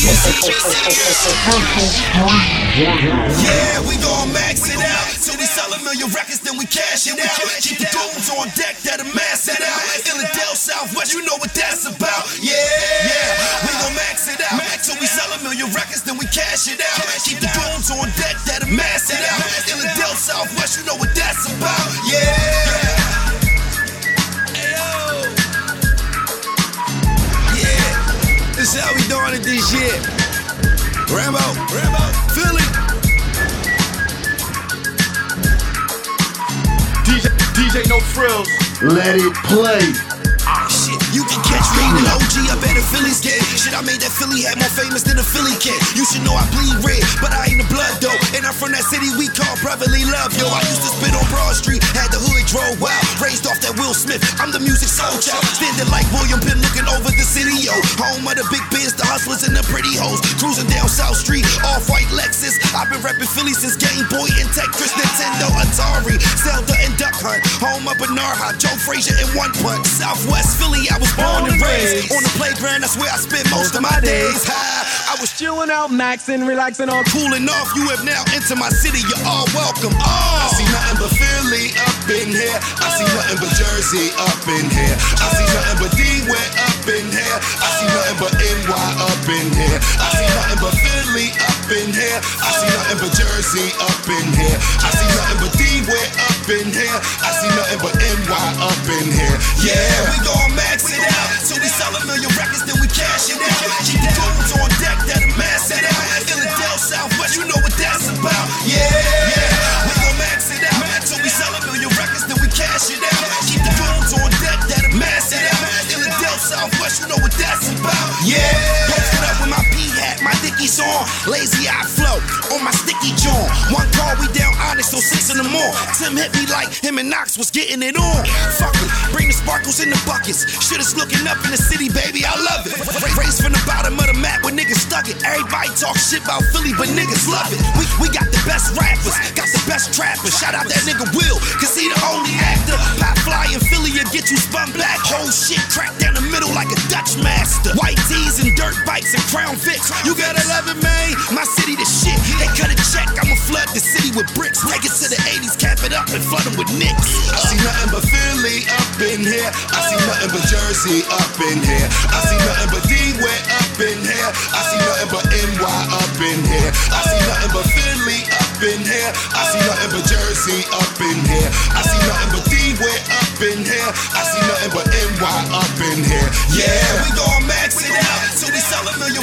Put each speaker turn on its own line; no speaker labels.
Yeah, we gon' max it out. Till we sell 1,000,000 records, then we cash it out. Keep the goons on deck that'll mass it out. Illidale, Southwest, you know what that's about. Yeah, we gon' max it out. Till we sell 1,000,000 records, then we cash it out. Keep the goons on deck that'll mass it out. Illidale, Southwest, you know what that's about. Yeah. This is how we doing it this year. Rambo, Philly.
DJ No Frills.
Let it play.
Shit, you can catch me in OG up at a Phillies game. Shit, I made that Philly hat more famous than a Philly kid. You should know I bleed red, but I ain't the blood though. And I'm from that city we call brotherly love, yo. I used to spit on Broad Street, had the hood drove wild. Raised off that Will Smith, I'm the music soul child. Standing like William Penn looking over the city, yo. Home of the big biz, the hustlers and the pretty hoes. Cruising down South Street, off-white Lexus. I've been repping Philly since Game Boy and Tetris, Nintendo, Atari, Zelda and Duck Hunt. Home up in Narha, Joe Frazier and One Punch. Southwest Philly, I was born and raised. On the playground, that's where I spent most of my days. I was
Chilling out, maxing, relaxing on.
cooling off. You have now entered my city, you're all welcome. I see nothing but Philly up in here. I see nothing but Jersey up in here. I see nothing but D-Wet up in here. I see nothing but NY up in here. I see nothing but Philly up in here. I see nothing but Jersey up in here. I see nothing but D-Wet up in here. I see nothing but NY up in here. Yeah, we gon' max it out. So we sell 1,000,000 records, then we cash it out. Keep the goons on deck that'll mass it out. Illidale, Southwest, you know what that's about. Yeah, we gon' max it out. So we sell 1,000,000 records, then we cash it out. Keep the goons on deck that'll mass it out. Illidale, Southwest, you know what that's about. Yeah, posted up with my P-hat, my Dickies on. Lazy eye flow on my sticky jaw. One call, we down Onyx, so 6 in the morning. Tim hit me like him and Knox was getting it on. Fuck it, bring the sparkles in the buckets. Shit is looking up in the city, baby, I love it. Raised from the bottom of the map where niggas stuck it. Everybody talk shit about Philly, but niggas love it. We got the best rappers, got the best trappers. Shout out that nigga Will, cause he the only actor. Pop fly in Philly and get you spun back. Whole shit cracked down the middle like a Dutch master. White tees and dirt bikes and Crown Vics. You gotta love it, man. My city the shit. They cut a check, I'ma flood the city with bricks. Take it to the 80s, cap it up and flood them with nicks. I see nothing but Philly up in here. I see nothing but Jersey up in here. I see nothing but D-Wet up in here. I see nothing but NY up in here. I see nothing but Philly up in here. I see nothing but Jersey up in here. I see nothing but D-Wet up in here. I see nothing but NY up in here. Yeah, we gon' max it out. So we sell 1,000,000